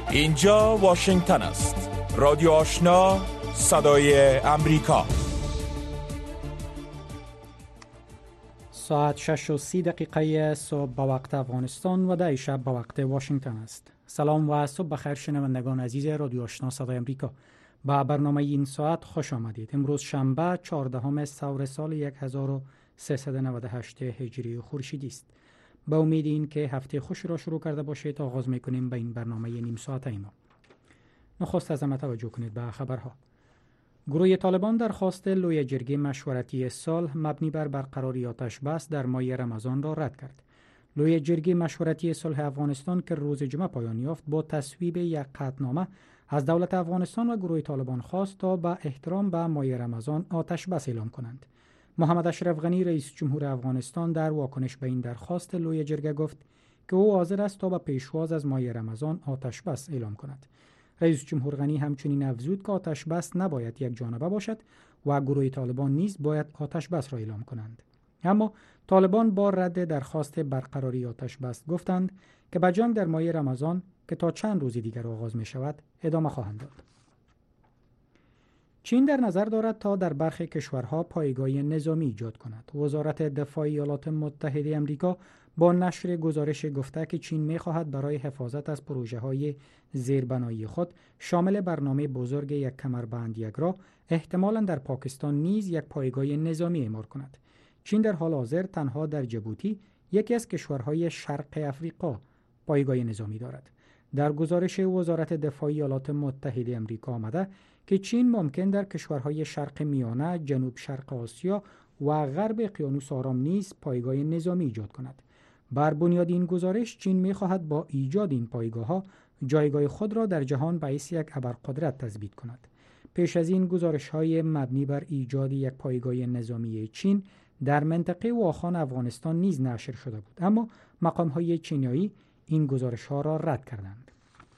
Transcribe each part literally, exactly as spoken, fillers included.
اینجا واشنگتن است. رادیو آشنا، صدای امریکا. ساعت شش و سی دقیقه صبح به وقت افغانستان و ده شب به وقت واشنگتن است. سلام و صبح بخیر شنوندگان عزیز رادیو آشنا صدای امریکا. با برنامه این ساعت خوش آمدید. امروز شنبه چهاردهم سور سال هزار و سیصد و نود و هشت هجری خورشیدی است. با امید این که هفته خوش را شروع کرده باشید تا آغاز میکنیم به این برنامه نیم ساعته ما. نخست از همه توجه کنید به خبرها. گروه طالبان درخواست لوی جرگه مشورتی صلح مبنی بر برقراری آتش بس در ماه رمضان را رد کرد. لوی جرگه مشورتی صلح افغانستان که روز جمعه پایان یافت با تصویب یک قطعنامه از دولت افغانستان و گروه طالبان خواست تا با احترام به ماه رمضان آتش بس اعلام کنند. محمد اشرف غنی رئیس جمهور افغانستان در واکنش به این درخواست لوی جرگه گفت که او حاضر است تا به پیشواز از ماه رمضان آتش بس اعلام کند. رئیس جمهور غنی همچنین افزود که آتش بس نباید یک جانبه باشد و گروه طالبان نیز باید آتش بس را اعلام کنند. اما طالبان با رد درخواست برقراری آتش بس گفتند که به جنگ در ماه رمضان که تا چند روز دیگر آغاز می شود ادامه خواهند داد. چین در نظر دارد تا در برخی کشورها پایگاه نظامی ایجاد کند. وزارت دفاع ایالات متحده آمریکا با نشر گزارش گفته که چین می‌خواهد برای حفاظت از پروژه‌های زیربنایی خود شامل برنامه بزرگ یک کمربند یک راه احتمالاً در پاکستان نیز یک پایگاه نظامی اعمار کند. چین در حال حاضر تنها در جیبوتی یکی از کشورهای شرق افریقا پایگاه نظامی دارد. در گزارش وزارت دفاع ایالات متحده آمریکا آمده که چین ممکن در کشورهای شرق میانه، جنوب شرق آسیا و غرب اقیانوس آرام نیز پایگاه نظامی ایجاد کند. بر بنیاد این گزارش چین می‌خواهد با ایجاد این پایگاه‌ها جایگاه خود را در جهان به حیث یک ابرقدرت تثبیت کند. پیش از این گزارش‌های مبنی بر ایجاد یک پایگاه نظامی چین در منطقه واخان افغانستان نیز نشر شده بود، اما مقام‌های چینی این گزارش‌ها را رد کردند.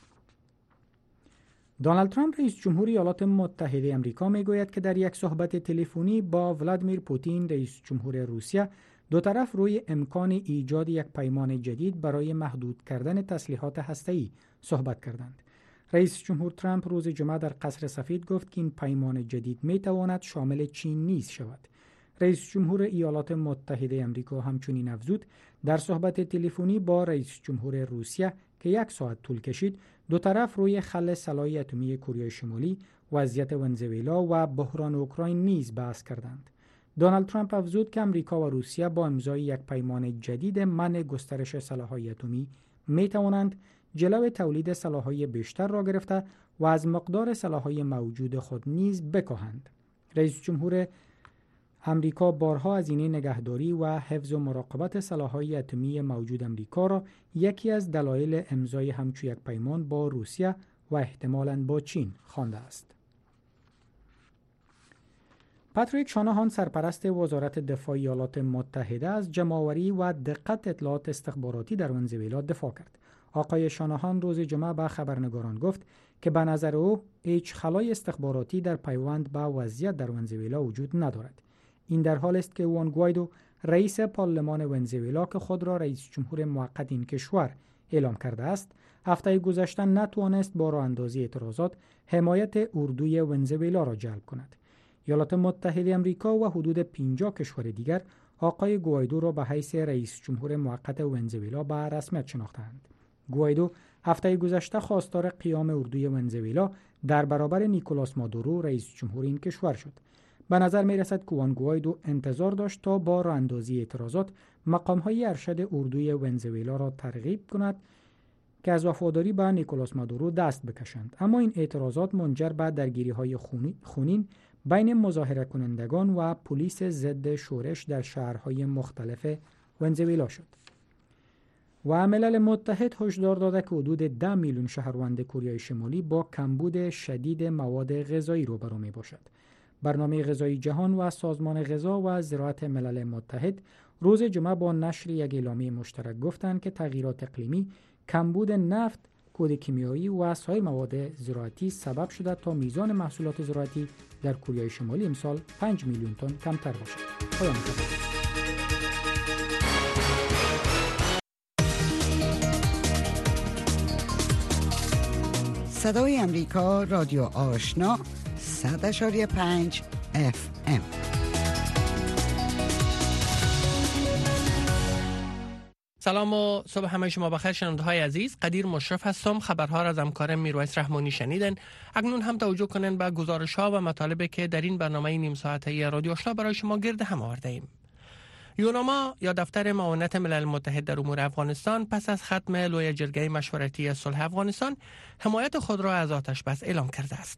دونالد ترامپ رئیس جمهور ایالات متحده آمریکا میگوید که در یک صحبت تلفنی با ولادیمیر پوتین رئیس جمهور روسیه دو طرف روی امکان ایجاد یک پیمان جدید برای محدود کردن تسلیحات هسته‌ای صحبت کردند. رئیس جمهور ترامپ روز جمعه در قصر سفید گفت که این پیمان جدید میتواند شامل چین نیز شود. رئیس جمهور ایالات متحده آمریکا همچنین افزود در صحبت تلفنی با رئیس جمهور روسیه که یک ساعت طول کشید دو طرف روی خل سلاح اتمی کره شمالی، وضعیت ونزوئلا و بحران اوکراین نیز بحث کردند. دونالد ترامپ افزود که آمریکا و روسیه با امضای یک پیمان جدید منع گسترش سلاح‌های اتمی می توانند جلو تولید سلاح‌های بیشتر را گرفته و از مقدار سلاح‌های موجود خود نیز بکاهند. رئیس جمهور امریکا بارها هزینه نگهداری و حفظ و مراقبت سلاح‌های اتمی موجود امریکا را یکی از دلایل امضای همچو یک پیمان با روسیه و احتمالاً با چین خوانده است. پاتریک شاناهان سرپرست وزارت دفاع ایالات متحده از جمع‌آوری و دقت اطلاعات استخباراتی در ونزوئلا دفاع کرد. آقای شاناهان روز جمعه به خبرنگاران گفت که به نظر او هیچ خلای استخباراتی در پیوند به وضعیت در ونزوئلا وجود ندارد. این در حال است که وان گوایدو رئیس پارلمان ونزوئلا که خود را رئیس جمهور موقت این کشور اعلام کرده است، هفته گذشته نتوانست با راه اندازی اعتراضات حمایت اردوی ونزوئلا را جلب کند. ایالات متحده آمریکا و حدود پنجاه کشور دیگر آقای گوایدو را به حیث رئیس جمهور موقت ونزوئلا به رسمیت شناختند. گوایدو هفته گذشته خواستار قیام اردوی ونزوئلا در برابر نیکولاس مادورو رئیس جمهور این کشور شد. به نظر می رسد که وان گوایدو انتظار داشت تا با راه اندازی اعتراضات مقام‌های ارشد اردوی ونزوئلا را ترغیب کند که از وفاداری به نیکولاس مادورو دست بکشند، اما این اعتراضات منجر به درگیری‌های خونین بین مظاهره کنندگان و پلیس ضد شورش در شهرهای مختلف ونزوئلا شد. و ملل متحد هشدار داده که حدود ده میلیون شهروند کره شمالی با کمبود شدید مواد غذایی روبرو می باشد. برنامه غذایی جهان و سازمان غذا و زراعت ملل متحد روز جمعه با نشر یک اعلامیه مشترک گفتند که تغییرات اقلیمی، کمبود نفت، کود کیمیایی و سایر مواد زراعتی سبب شده تا میزان محصولات زراعتی در کره شمالی امسال پنج میلیون تن کمتر باشد. پایان خبر. صدای امریکا رادیو آشنا صد اشاری پنج اف ام. سلام و صبح همه شما بخیر. شنونده های عزیز، قدیر مشرف هستم. خبرها را از همکارم میرویس رحمانی شنیدن. اکنون هم توجه کنین به گزارش ها و مطالبی که در این برنامه نیم ساعته رادیو آشنا برای شما گرد هم آورده ایم. یوناما یا دفتر معاونت ملل متحد در امور افغانستان پس از ختم لوی جرگه مشورتی صلح افغانستان حمایت خود را از آتش بس اعلام کرده است.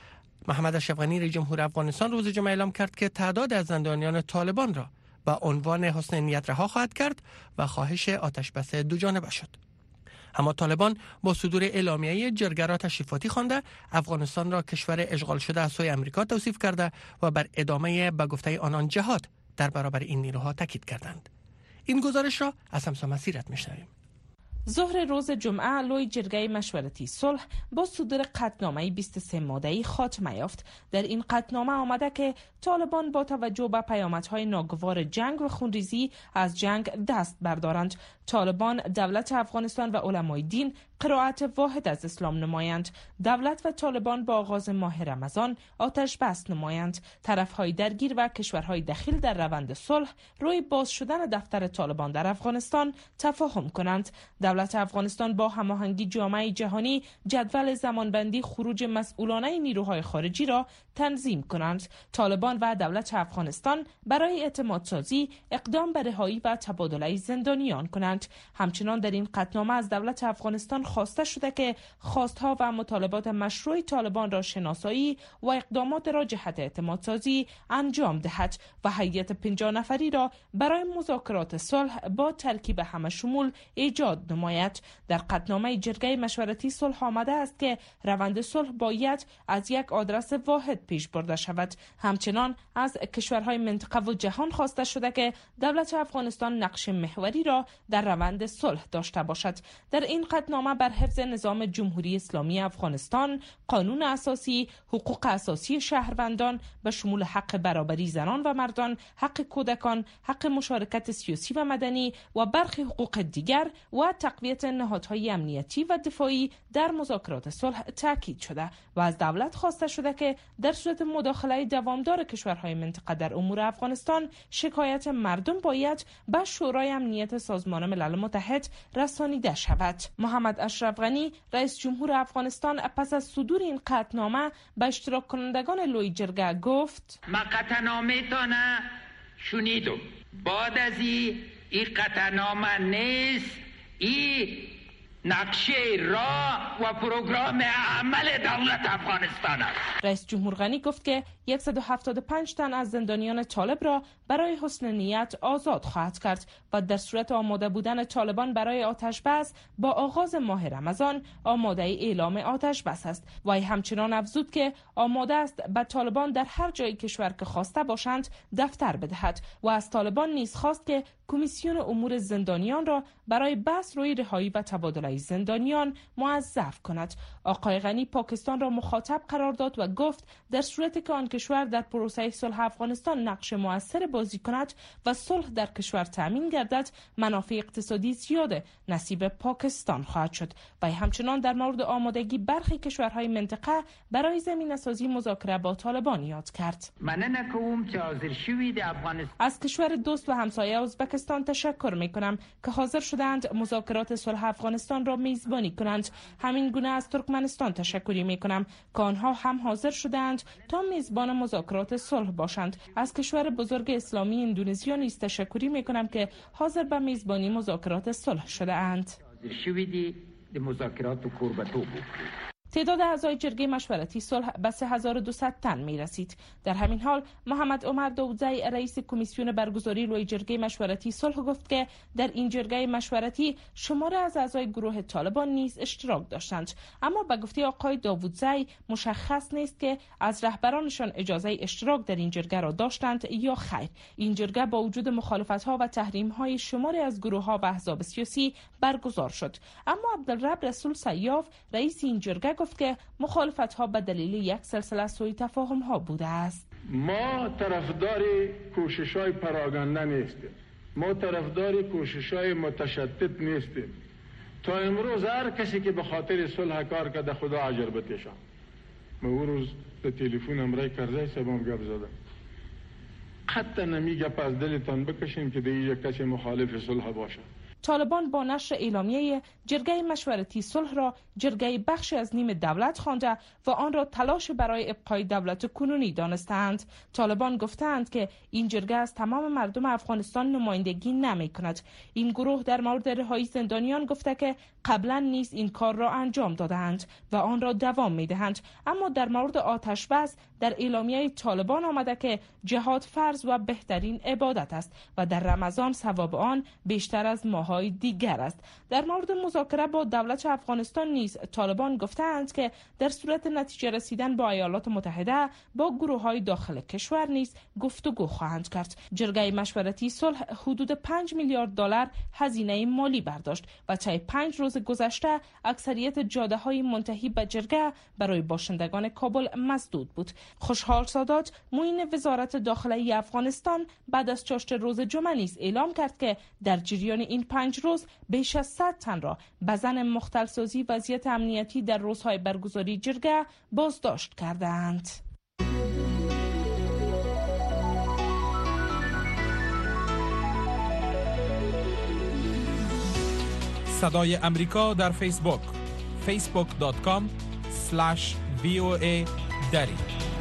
محمد اشرف غنی رئیس جمهور افغانستان روز جمعه اعلام کرد که تعداد از زندانیان طالبان را با عنوان حسن نیت رها خواهد کرد و خواهش آتش بس دو جانبه شد. اما طالبان با صدور اعلامیه جرگه را تشریفاتی خوانده افغانستان را کشور اشغال شده از سوی امریکا توصیف کرده و بر ادامه به گفته آنان جهاد در برابر این نیروها تاکید کردند. این گزارش را از همسا مسیرت میشنویم. ظهر روز جمعه لوی جرگه مشورتی صلح با صدور قطعنامه بیست و سه ماده‌ای خاتمه یافت. در این قطعنامه آمده که طالبان با توجه به پیامدهای ناگوار جنگ و خونریزی از جنگ دست بردارند. طالبان دولت افغانستان و علمای دین قرائت واحد از اسلام نمایند. دولت و طالبان با آغاز ماه رمضان آتش بس نمایند. طرفهای درگیر و کشورهای دخیل در روند صلح روی باز شدن دفتر طالبان در افغانستان تفاهم کنند. دولت افغانستان با هماهنگی جامعه جهانی جدول زمانبندی خروج مسئولانه نیروهای خارجی را تنظیم کنند. طالبان و دولت افغانستان برای اعتماد سازی اقدام به رهایی و تبادله زندانیان کنند. همچنان در این قطعنامه از دولت افغانستان خواسته شده که خواستها و مطالبات مشروع طالبان را شناسایی و اقدامات را جهت اعتماد سازی انجام دهد و هیئت پنجاه نفری را برای مذاکرات صلح با ترکیب همه شمول ایجاد نماید. در قطعنامه جرگه مشورتی صلح آمده است که روند صلح باید از یک آدرس واحد پیش برده شود. همچنان از کشورهای منطقه و جهان خواسته شده که دولت افغانستان نقش محوری را در روند صلح داشته باشد. در این قطعنامه بر حفظ نظام جمهوری اسلامی افغانستان، قانون اساسی، حقوق اساسی شهروندان به شمول حق برابری زنان و مردان، حق کودکان، حق مشارکت سیاسی و مدنی و برخی حقوق دیگر و تقویت نهادهای امنیتی و دفاعی در مذاکرات صلح تاکید شده و از دولت خواسته شده که در صورت مداخله دوامدار کشورهای منطقه در امور افغانستان شکایت مردم باید به شورای امنیت سازمان ملل متحد رسانیده شود. محمد اشرف غنی رئیس جمهور افغانستان پس از صدور این قطعنامه به اشتراک کنندگان لوی جرگه گفت: ما قطعنامه تانه شنیدم. بعد از این این قطعنامه نیست، این نقشه راه و پروگرام عمل دولت افغانستان است. رئیس جمهور غنی گفت که صد و هفتاد و پنج تن از زندانیان طالب را برای حسن نیت آزاد خواهد کرد و در صورت آماده بودن طالبان برای آتش بس با آغاز ماه رمضان آماده اعلام آتش بس است. و همچنان افزود که آماده است به طالبان در هر جای کشور که خواسته باشند دفتر بدهد و از طالبان نیز خواست که کمیسیون امور زندانیان را برای بحث روی رهایی و تبادله زندانیان موظف کند. آقای غنی پاکستان را مخاطب قرار داد و گفت در صورتی که آن کشور در پروسه صلح افغانستان نقش مؤثر بازی کند و صلح در کشور تامین گردد، منافع اقتصادی زیاد نصیب پاکستان خواهد شد. و همچنان در مورد آمادگی برخی کشورهای منطقه برای زمینه‌سازی مذاکره با طالبان یاد کرد. مننه کوم که حاضر شوید افغانستان. از کشور دوست و همسایه ازبکستان تشکر می‌کنم که حاضر شدند مذاکرات صلح افغانستان را میزبانی کنند. همین گونه از ترکمنستان تشکری می‌کنم که آنها هم حاضر شدند تا میزبان مذاکرات صلح باشند. از کشور بزرگ اسلامی اندونزیا نیز تشکری می‌کنم که حاضر به میزبانی مذاکرات صلح شده اند. شویدی مذاکرات و قربتو بود. تعداد اعضای جرگه مشورتی صلح به سه هزار و دویست تن می رسید. در همین حال محمد عمر داودزی رئیس کمیسیون برگزاری لوی جرگه مشورتی صلح گفت که در این جرگه مشورتی شماری از اعضای گروه طالبان نیز اشتراک داشتند، اما به گفته آقای داودزی مشخص نیست که از رهبرانشان اجازه اشتراک در این جرگه را داشتند یا خیر. این جرگه با وجود مخالفت‌ها و تحریم‌های شماری از گروه‌ها و احزاب سیاسی برگزار شد، اما عبدالرب رسول سیاف رئیس این جرگه گفت که مخالفت‌ها به دلیل یک سلسله سوء تفاهم‌ها بوده است. ما طرفدار تا امروز هر کسی که به خاطر صلح کار کرده خدا اجر بکشه. من اون روز به تلفن امرای کرزی صاحبم گپ زدم، حتی نمیگه پس دلتان بکشیم که دیگه کسی مخالف صلح باشه. طالبان با نشر اعلامیه جرگه مشورتی صلح را جرگه بخشی از نیم دولت خوانده و آن را تلاش برای ابقای دولت کنونی دانستند. طالبان گفتند که این جرگه از تمام مردم افغانستان نمایندگی نمی کند. این گروه در مورد رهایی زندانیان گفته که قبلا نیز این کار را انجام دادند و آن را دوام می دهند. اما در مورد آتش بس در اعلامیه طالبان آمده که جهاد فرض و بهترین عبادت است و در رمضان ثواب آن بیشتر از ماهای دیگر است. در مورد مذاکره با دولت افغانستان نیز طالبان گفتند که در صورت نتیجه رسیدن با ایالات متحده با گروه‌های داخل کشور نیز گفتگو خواهند کرد. جرگه مشورتی صلح حدود پنج میلیارد دلار هزینه مالی برداشت و طی پنج روز گذشته اکثریت جاده‌های منتهی به جرگه برای باشندگان کابل مسدود بود. خوشحال سادات معین وزارت داخلی افغانستان بعد از چاشت روز جمعه نیز اعلام کرد که در جریان این پنج روز بیش از صد تن را به زن مختلسازی وضعیت امنیتی در روزهای برگزاری جرگه بازداشت کردند. صدای امریکا در فیسبوک فیسبوک دات کام اسلش وی او ای دری.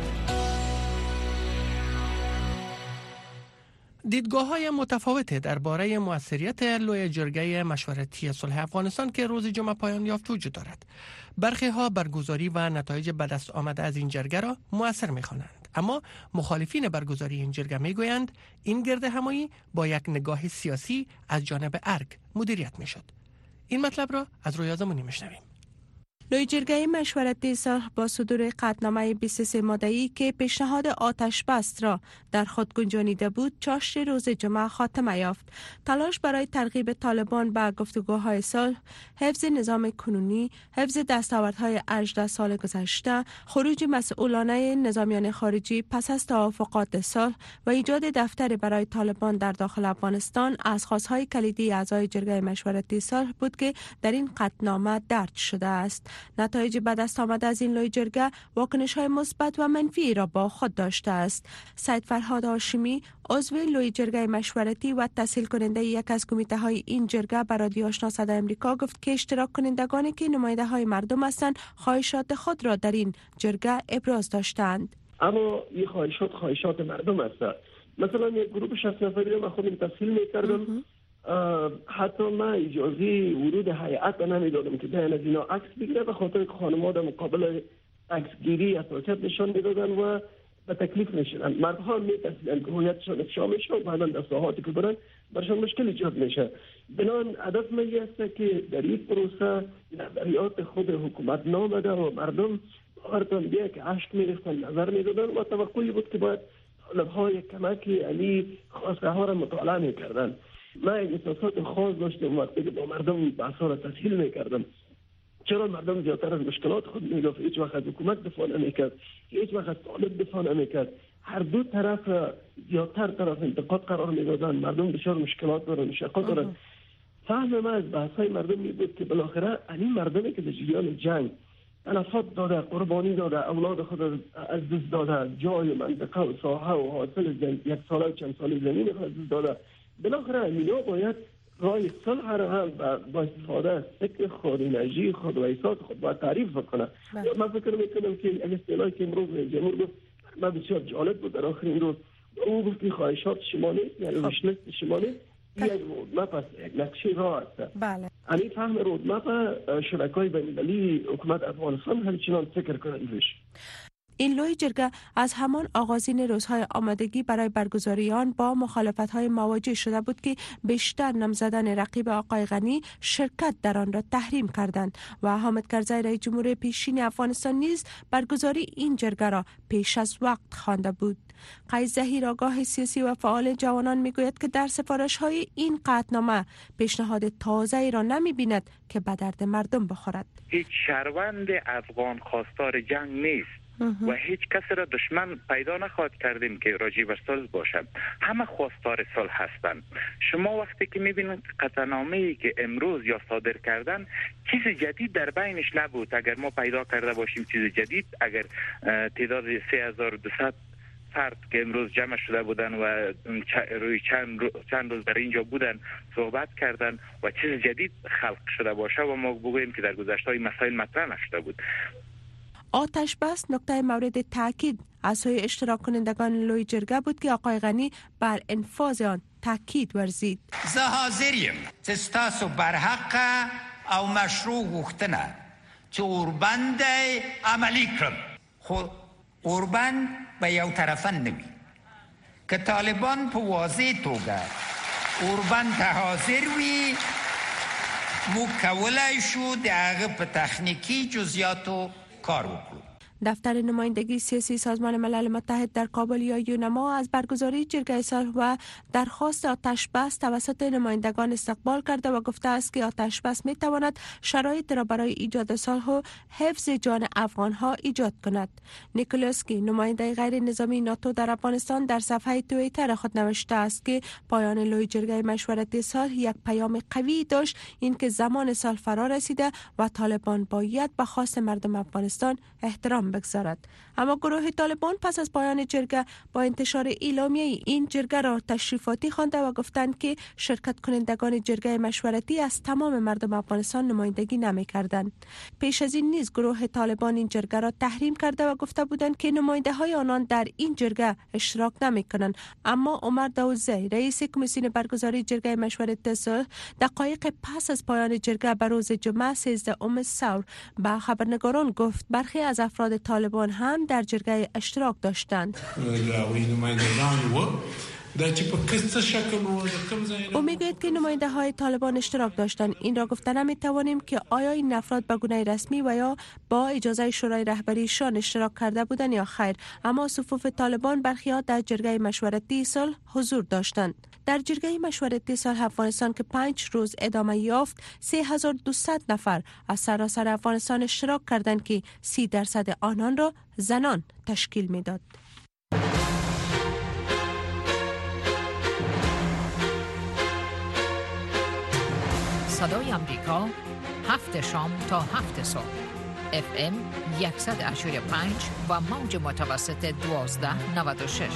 دیدگاه‌های متفاوت درباره موثریت لوی جرگه مشورتی صلح افغانستان که روز جمعه پایان یافت وجود دارد. برخی ها برگزاری و نتایج به دست آمده از این جرگه را مؤثر می‌خوانند، اما مخالفین برگزاری این جرگه می‌گویند این گرد همایی با یک نگاه سیاسی از جانب ارگ مدیریت می‌شد. این مطلب را از روی آزمونی می‌شنویم. لوی جرگه مشورتی صلح با صدور قطعنامه بیست و سه ماده‌ای که پیشنهاد آتش بس را در خود گنجانیده بود چاشت روز جمعه خاتمه یافت. تلاش برای ترغیب طالبان به گفتگوهای صلح، حفظ نظام کنونی، حفظ دستاوردهای هجده سال گذشته، خروج مسئولانه نظامیان خارجی پس از توافقات صلح و ایجاد دفتر برای طالبان در داخل افغانستان از خواستهای کلیدی اعضای جرگه مشورتی صلح بود که در این قطعنامه درج شده است. نتایج به دست آمده از این لوی جرگه واکنش‌های مثبت و منفی را با خود داشته است. سید فرهاد هاشمی عضو لوی جرگه مشورتی و تسهیل کننده یک از کمیته‌های این جرگه به رادیو آشنا صدای امریکا گفت که اشتراک کنندگانی که نماینده‌های مردم هستند خواهشات خود را در این جرگه ابراز داشتند. اما این خواهشات خواهشات مردم است. مثلا یک گروه شصت نفری ما خودم تسهیل می‌کردم، حتی من اجازه ورود هیئت نمیدادم که بیان از اینا عکس بگیره به خاطر که خانم‌ها در مقابل عکسگیری حساسیت نشان میدادن و به تکلیف نشدن. مردها میترسیدن که هویتشان افشا میشه و بعدا در ساحاتی که برن برشان مشکل ایجاد میشه. بنابراین هدف من است که در این پروسه نظریات خود حکومت نامده و مردم باورتان بیا که اشک میریختن، نظر میدادن و توقعی بود که باید طالب‌های کمکی علی خواسته ها را مطالعه میکردن. من احساسات خاص داشتم وقتی که با مردم بحثا را تسهیل میکردم. چرا مردم زیادتر از مشکلات خود میگفت، هیچ وقت از حکومت دفاع نمیکرد، هیچ وقت از طالب دفاع نمیکرد. هر دو طرف را زیادتر طرف انتقاد قرار میدادن. مردم بسیار مشکلات دارن، مشکلات دارن. فهم من از بحثای مردم می بود که بالاخره این مردمی که در جریان جنگ تلفات داده، قربانی داده، اولاد خود از دست داده، جای منطقه و ساحه و حاصل یک ساله و چند سال زمین خود از دست داده، بالاخره اینا باید راه صلح را هم با استفاده از فکر خود، انرژی خود و احساس خود باید تعریف بکنه. من فکر میکنم که اگه اصطلاحی که امروز جمهور گفت من بسیار جالب بود در آخرین روز، او گفت که خواهشات شما نیست، یعنی ویشلیست شما نیست، یک رودمپ است، یک نقشه راه است. بله. این فهم رودمپ شرکای بین‌المللی حکومت افغانستان همچنان فکر کنند روش. این لوی جرگه از همان آغازین روزهای آمادگی برای برگزاری آن با مخالفت‌های مواجه شده بود که بیشتر نامزدان رقیب آقای غنی شرکت در آن را تحریم کردند و حامد کرزی رئیس جمهور پیشین افغانستان نیز برگزاری این جرگه را پیش از وقت خوانده بود. قیس ظهیر آگاه سیاسی و فعال جوانان میگوید که در سفارش‌های این قطعنامه پیشنهاد تازه‌ای را نمی‌بیند که به درد مردم بخورد. هیچ شهروند افغان خواستار جنگ نیست. و هیچ کس را دشمن پیدا نخواهد کردیم که راجع به صلح باشد. همه خواستار صلح هستند. شما وقتی که میبینید قطعنامه‌ای که امروز یا صادر کردن، چیز جدید در بینش نبود. اگر ما پیدا کرده باشیم چیز جدید، اگر تعداد سه هزار و دویست فرد که امروز جمع شده بودن و روی چند چند روز در اینجا بودن صحبت کردن و چیز جدید خلق شده باشه و ما بگوییم که در گذشته این مسائل مطرح نشده بود. آتش بس نکته مورد تاکید از سوی اشتراک کنندگان لوی جرگه بود که آقای غنی بر انفاذ آن تاکید ورزید. زه حاضریم چې ستاسو بر حق او مشروع غوښتنه چې اوربند عملی کړم، خو اوربند به یو طرفه نوي. که طالبان په واضح توګه اوربند ته حاضر وي، موږ کولی شو د هغه په تخنیکی جزئیاتو کار وکړو. دفتر نمایندگی سیاسی سازمان ملل متحد در کابل یا یونما از برگزاری جرگه صلح و درخواست آتش بس توسط نمایندگان استقبال کرده و گفته است که آتش بس می تواند شرایط را برای ایجاد صلح و حفظ جان افغان ها ایجاد کند. نیکولاسکی نماینده غیر نظامی ناتو در افغانستان در صفحه توییتر خود نوشته است که پایان لوی جرگه مشورتی صلح یک پیام قوی داشت، اینکه زمان صلح فرا رسیده و طالبان باید به خواست مردم افغانستان احترام بگذارد. اما گروه طالبان پس از پایان جرگه با انتشار اعلامیه این جرگه را تشریفاتی خوانده و گفتند که شرکت کنندگان جرگه مشورتی از تمام مردم افغانستان نمایندگی نمی‌کردند. پیش از این نیز گروه طالبان این جرگه را تحریم کرده و گفته بودند که نماینده های آنان در این جرگه اشتراک نمی‌کنند. اما عمر داوودزی رئیس کمیسیون برگزاری جرگه مشورتی صلح دقایق پس از پایان جرگه به روز جمعه سیزدهم ثور به خبرنگاران گفت برخی از افراد طالبان هم در جرگه اشتراک داشتند. او میگوید که نماینده های طالبان اشتراک داشتند. این را گفته نمی توانیم که آیا این افراد به گونه رسمی و یا با اجازه شورای رهبریشان اشتراک کرده بودند یا خیر، اما صفوف طالبان برخی ها در جرگه مشورتی صلح حضور داشتند. در جرگه مشورتی صلح افغانستان که پنج روز ادامه یافت، سه هزار و دویست نفر از سراسر افغانستان اشتراک کردند که سی درصد آنان را زنان تشکیل میداد. صدای امریکا، هفت شام تا هفت صبح، اف ام صد و هشت و پنج و موج متوسط دوازده نود و شش.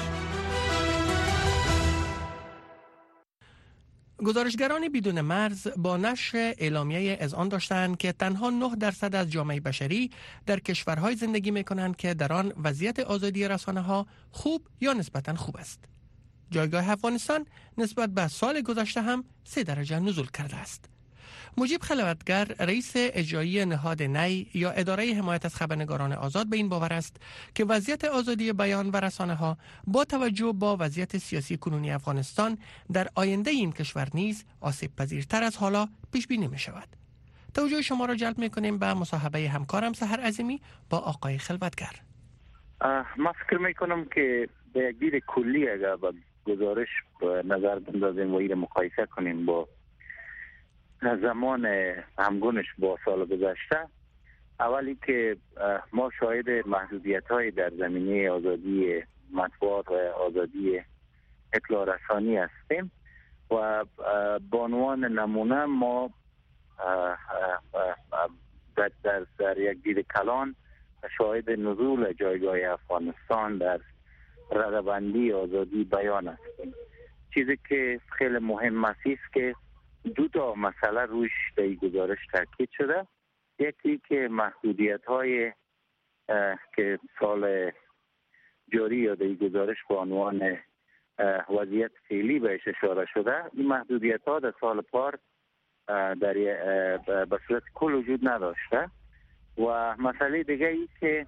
گزارشگران بدون مرز با نشر اعلامیه اذعان داشتند که تنها نه درصد از جامعه بشری در کشورهای زندگی می‌کنند که در آن وضعیت آزادی رسانه‌ها خوب یا نسبتاً خوب است. جایگاه افغانستان نسبت به سال گذشته هم سه درجه نزول کرده است. مجیب خلوتگر رئیس اجرایی نهاد نی یا اداره حمایت از خبرنگاران آزاد به این باور است که وضعیت آزادی بیان و رسانه ها با توجه با وضعیت سیاسی کنونی افغانستان در آینده این کشور نیز آسیب پذیرتر از حالا پیش بینی می شود. توجه شما را جلب می کنیم به مصاحبه همکارم سحر عظیمی با آقای خلوتگر. ما فکر می کنم که به یک دید کلی اگر با گزارش نظر بندازیم و این مقایسه کنیم با زمان همگونش با سال گذشته، اولی که ما شاهد محدودیت های در زمینه آزادی مطبوعات و آزادی اطلاع رسانی هستیم و به عنوان نمونه ما در, در, در یک دید کلان شاهد نزول جایگاه افغانستان در ردبندی آزادی بیان هستیم. چیزی که خیلی مهم است که دو تا مسئله روش در این گزارش تاکید شده. یکی که محدودیت های که سال جاری یا در این گزارش به عنوان وضعیت فعلی بهش اشاره شده، این محدودیت ها در سال پار در به صورت کل وجود نداشته. و مسئله دیگه ای که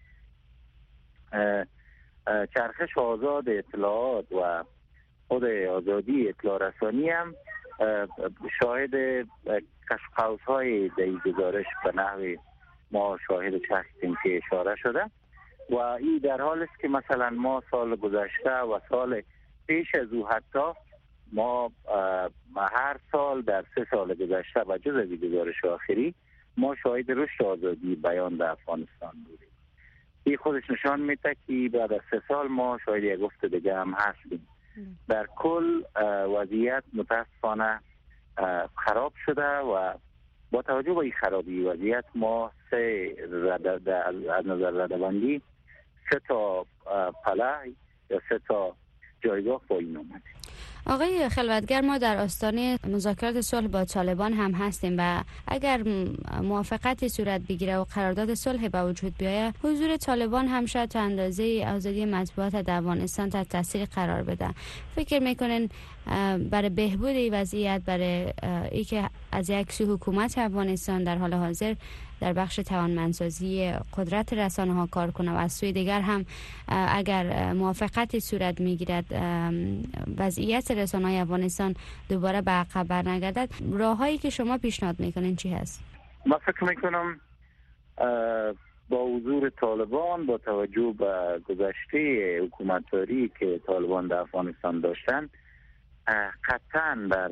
چرخش آزاد اطلاعات و خود آزادی اطلاع رسانی هم شاهد کشقوس های در این گزارش به نحو ما شاهد هستیم که اشاره شده و این در حال است که مثلا ما سال گذشته و سال پیش از او حتی ما هر سال در سه سال گذشته و جز از این گزارش آخری ما شاهد رشد آزادی بیان در افغانستان بودیم. این خودش نشان میده که بعد از سه سال ما شاید یک افت دیگه هم هستیم. در کل وضعیت متاسفانه خراب شده و با توجه به این خرابی وضعیت ما سه رد از نظر ردبندی سه تا پله یا سه تا جایگاه پایین آمده. آقای خلوتگر، ما در آستانه مذاکرات صلح با طالبان هم هستیم و اگر موافقتی صورت بگیره و قرارداد صلح به وجود بیاید، حضور طالبان هم شاید تا اندازه آزادی مطبوعات در افغانستان تحت تاثیر قرار بده. فکر میکنین برای بهبود این وضعیت، برای اینکه از یک سو حکومت افغانستان در حال حاضر در بخش توانمندسازی قدرت رسانه ها کار کنه و از سوی دیگر هم اگر موافقتی صورت میگیرد وضعیت رسانه های افغانستان دوباره به عقب برنگردد، راههایی که شما پیشنهاد میکنین چی هست؟ من فکر میکنم با حضور طالبان، با توجه به گذشته حکومتداری که طالبان در افغانستان داشتن، قطعا در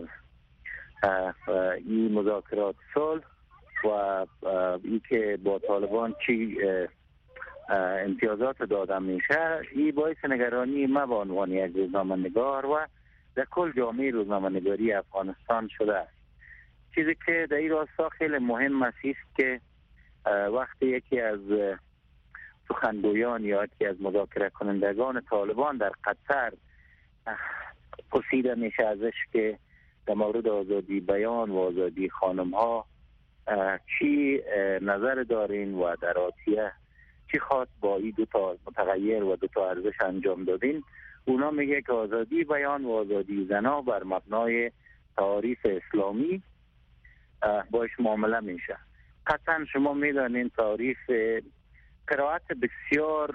این مذاکرات صلح و ای که با طالبان چی امتیازات داده میشه، این باعث نگرانی ما به عنوان یک روزنامه‌نگار و در کل جامعه روزنامه‌نگاری افغانستان شده است. چیزی که در این راستا خیلی مهم است که وقتی یکی از سخنگویان یا یکی از مذاکره کنندگان طالبان در قطر پرسیده میشه ازش که در مورد آزادی بیان و آزادی خانم ها چی نظر دارین و در آتیه چی خواست با این دو تا متغیر و دو تا ارزش انجام دادین، اونا میگه که آزادی بیان و آزادی زنا بر مبنای تعاریف اسلامی باش معامله میشه. قطعا شما میدانین تعاریف قرائت بسیار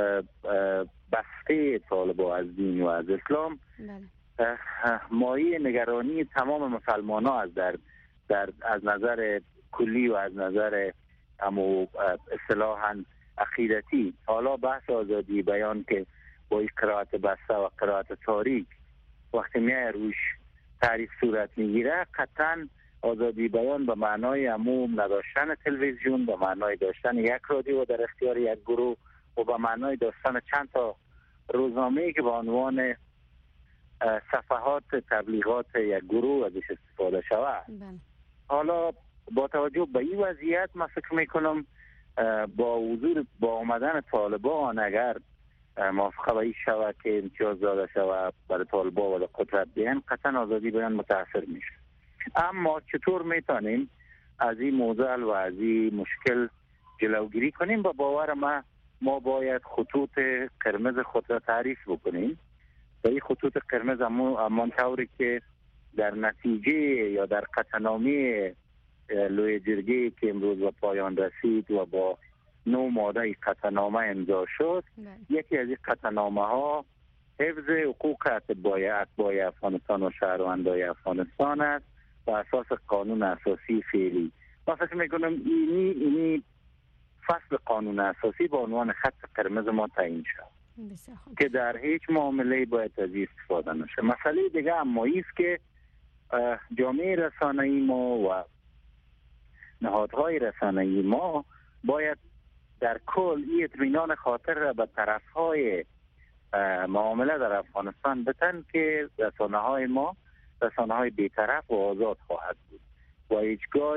بسته طالبا از دین و از اسلام مایه نگرانی تمام مسلمان ها از در, در از نظر کلی و از نظر امو اصطلاحاً عقیدتی. حالا بحث آزادی بیان که با این قرائت بسته و قرائت تاریک وقتی میای روش تعریف صورت میگیره، قطعا آزادی بیان به معنای عموم نداشتن تلویزیون، به معنای داشتن یک رادیو در اختیار یک گروه و به معنای داشتن چند تا روزنامه‌ای که به عنوان صفحات تبلیغات یک گروه ازش استفاده شود. حالا با توجه به این وضعیت من فکر میکنم با حضور با آمدن طالبان اگر موافقه به این شود که امتیاز داده شود برای طالبان و قدرت بیان، قطعا آزادی بیان متاثر میشه. اما چطور میتونیم از این موضوع و از این مشکل جلوگیری کنیم؟ با باور ما ما باید خطوط قرمز خود را تعریف بکنیم و این خطوط قرمز همان طوری که در نتیجه یا در قطعنامه لوی جرگه که امروز به پایان رسید و با نو ماده قطعنامه امضا شد، یکی از این قطعنامه ها حفظ حقوق اتباع اتباع افغانستان و شهروندان افغانستان است و اساس قانون اساسی فعلی. من فکر میکنم اینی اینی فصل قانون اساسی به عنوان خط قرمز ما تعیین شد که در هیچ معامله باید از استفاده نشه. مسئله دیگه اما است که جامعه رسانه‌ای ما و نهادهای رسانه‌ای ما باید در کل این اطمینان خاطر را به طرفهای معامله در افغانستان بدن که رسانه‌های ما رسانه‌های بی‌طرف و آزاد خواهد بود و هیچگاه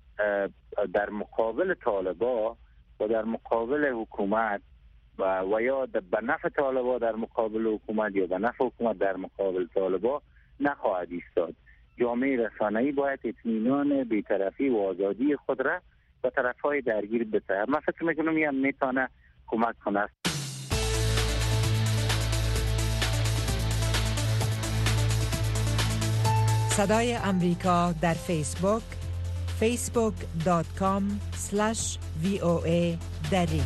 در مقابل طالبا و در مقابل حکومت و, و یا به نفع طالبا در مقابل حکومت یا به نفع حکومت در مقابل طالبا نخواهد ایستاد. جامعه رسانه‌ای باید اطمینان بی‌طرفی و آزادی خود را به طرف‌های درگیر بده. من فکر می‌کنم این میتونه کمک کنه. صدای امریکا در فیسبوک فیسبوک دات کام اسلش وی او ای دری.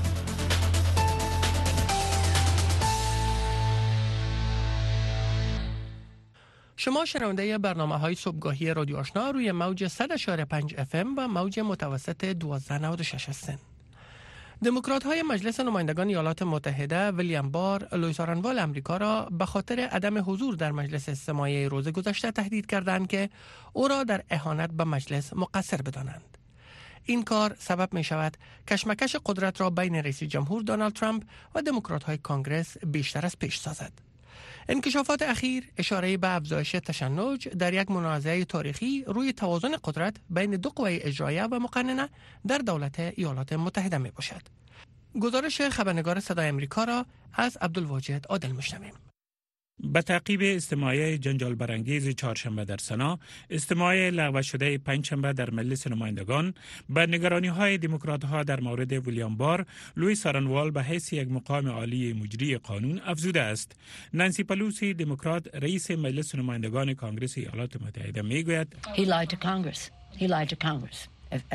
شما شنونده برنامه های صبحگاهی رادیو آشنا روی موج صد و چهار و پنج اف ام و موج متوسط دوازده نود و شش هستند. دموکرات های مجلس نمایندگان ایالات متحده ویلیام بار لوئیس آرنوال امریکا را به خاطر عدم حضور در مجلس استماعی روز گذشته تهدید کردند که او را در اهانت به مجلس مقصر بدانند. این کار سبب می شود کشمکش قدرت را بین رئیس جمهور دونالد ترامپ و دموکرات های کانگرس بیشتر از پیش سازد. انکشافات اخیر اشاره به افزایش تشنج در یک منازعه تاریخی روی توازن قدرت بین دو قوه اجراییه و مقننه در دولت ایالات متحده می باشد. گزارش خبرنگار صدای امریکا را از عبدالواجد عادل میشنویم. به تعقیب استماعی جنجال برانگیز چهارشنبه در سنا، استماع لغو شده پنجشنبه در مجلس نمایندگان به نگرانی‌های دموکرات‌ها در مورد ویلیام بار، لوی سارنوال به حیث یک مقام عالی مجری قانون افزوده است. نانسی پلوسی دموکرات رئیس مجلس نمایندگان کانگرس ایالات متحده میگوید He lied to Congress. He lied to Congress.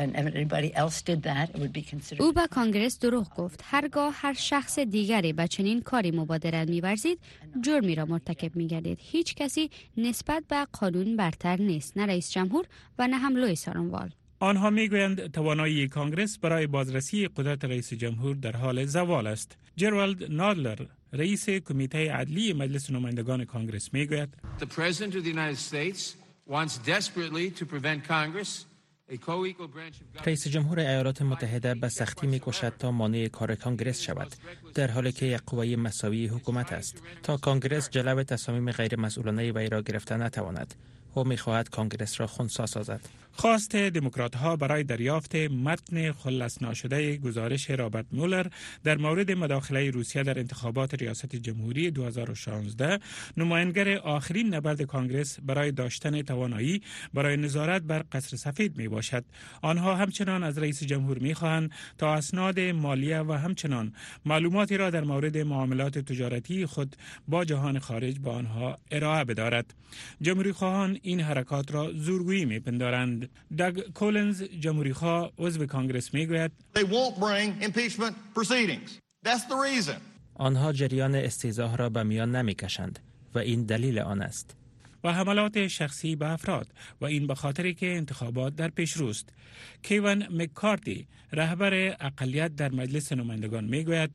او به کانگرس دروغ گفت. هرگاه هر شخص دیگری به چنین کاری مبادرت می‌ورزید، جرمی را مرتکب می‌گردید. هیچ کسی نسبت به قانون برتر نیست، نه رئیس جمهور و نه هم لوی سارنوال. آنها میگویند توانایی کانگرس برای بازرسی قدرت رئیس جمهور در حال زوال است. جرالد نادلر رئیس کمیته عدلی مجلس نمایندگان کانگرس میگوید The President of the United States wants desperately to prevent Congress رئیس جمهور ایالات متحده به سختی می‌کوشد تا مانع کار کانگرس شود، در حالی که یک قوه مساوی حکومت است. تا کانگرس جلو تصامیم غیر مسئولانه وی را گرفته نتواند، او می‌خواهد کانگرس را خنثی سازد. خواست دموکرات‌ها برای دریافت متن خلاص نشده گزارش رابرت مولر در مورد مداخله روسیه در انتخابات ریاست جمهوری دو هزار و شانزده، نماینگر آخرین نبرد کانگرس برای داشتن توانایی برای نظارت بر قصر سفید می باشد. آنها همچنان از رئیس جمهور می خواهند تا اسناد مالیه و همچنان معلوماتی را در مورد معاملات تجارتی خود با جهان خارج به آنها ارائه بدارد. جمهوری خواهان این حرکات را زورگویی می پندارند. داگ کولنز جمهوری خواه عضو کانگرس میگوید آنها جریان استیضاح را به میان نمیکشند و این دلیل آن است. و حملات شخصی به افراد و این به خاطری که انتخابات در پیش روست. کیون مککارتی رهبر اقلیت در مجلس نمایندگان میگوید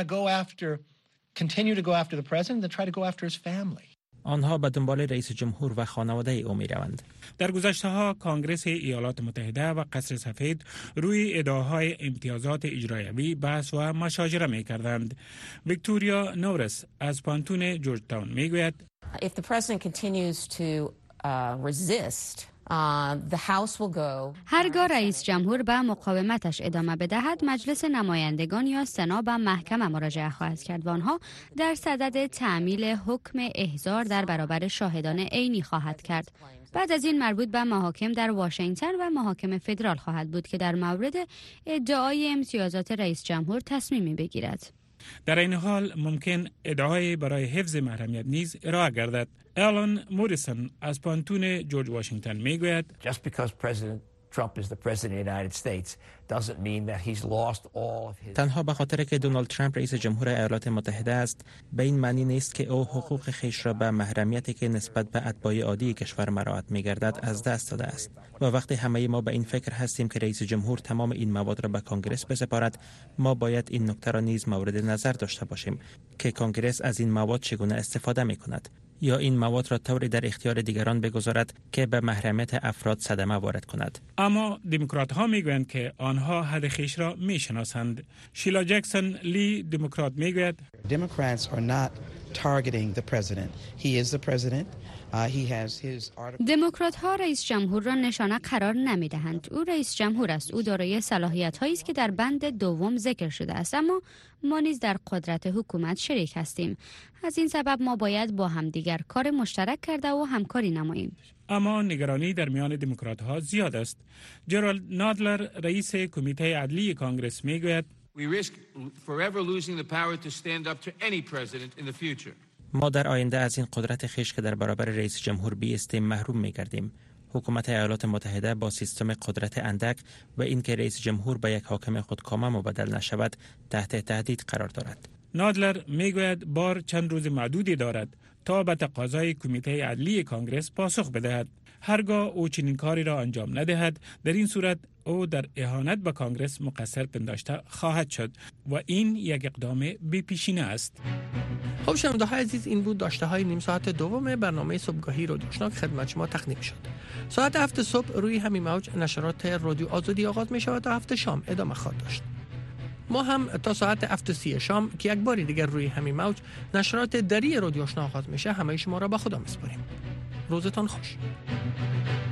آنها به دنبال رئیس جمهور و خانواده او می روند. در گذشته ها کانگرس ایالات متحده و قصر سفید روی ادعاهای امتیازات اجرایوی بحث و مشاجره می کردند. ویکتوریا نورس از پانتون جورج تاون می گوید If the president continues to uh, resist Uh, the House will go. هرگاه رئیس جمهور به مقاومتش ادامه بدهد، مجلس نمایندگان یا سنا به محکمه مراجعه خواهد کرد و آنها در صدد تعمیل حکم احضار در برابر شاهدان عینی خواهد کرد. بعد از این مربوط به محاکم در واشنگتن و محاکم فدرال خواهد بود که در مورد ادعای امتیازات رئیس جمهور تصمیمی بگیرد. در این حال ممکن ادعای برای حفظ محرمیت نیز ارائه گردد. آلان موریسون از پانتون جورج واشنگتن میگوید Just because President Trump is the president of the United States doesn't mean that he's lost all of his تنها به خاطر که دونالد ترامپ رئیس جمهور ایالات متحده است، به این معنی نیست که او حقوق خیش را به محرمیتی که نسبت به اتباع عادی کشور مراعات می‌گردد از دست داده است. و وقتی همه ما به این فکر هستیم که رئیس جمهور تمام این مواد را به کانگرس بسپارد، ما باید این نکته را نیز مورد نظر داشته باشیم که کانگرس از این مواد چگونه استفاده می‌کند یا این مواد را طوری در اختیار دیگران بگذارد که به محرمیت افراد صدمه وارد کند. اما دموکرات‌ها میگویند که آنها حد خویش را میشناسند. شیلا جکسون لی دموکرات میگوید Democrats are not targeting the president. He is the president. Uh, he has his article. دموکرات ها رئیس جمهور را نشانه قرار نمی دهند. او رئیس جمهور است. او دارای صلاحیت هایی است که در بند دوم ذکر شده است، اما ما نیز در قدرت حکومت شریک هستیم. از این سبب ما باید با همدیگر کار مشترک کرده و همکاری نماییم. اما نگرانی در میان دموکرات ها زیاد است. جرالد نادلر رئیس کمیته عدلی کانگرس میگوید We risk forever losing the power to stand up to any president in the future. ما در آینده از این قدرت خویش که در برابر رئیس جمهور بیستیم محروم می‌گردیم. حکومت ایالات متحده با سیستم قدرت اندک و اینکه رئیس جمهور به یک حاکم خودکامه مبدل نشود تحت تهدید قرار دارد. نادلر میگوید بار چند روز معدودی دارد تا به تقاضای کمیته عدلی کانگرس پاسخ بدهد. هرگاه او چنین کاری را انجام ندهد، در این صورت او در اهانت به کانگرس مقصر پنداشته خواهد شد و این یک اقدام بی‌پیشینه است. خب شنونده های عزیز، این بود داشته های نیم ساعت دوم برنامه صبحگاهی رادیو آشنا که خدمت شما تقدیم شد. ساعت هفت صبح روی همین موج نشرات رادیو آزادی آغاز می شود تا هفت شام ادامه خواهد داشت. ما هم تا ساعت هفت و سی شام که یک بار دیگر روی همین موج نشرات دری رادیو آشنا آغاز میشه همه شما را به خدا میسپاریم. روزتان خوش.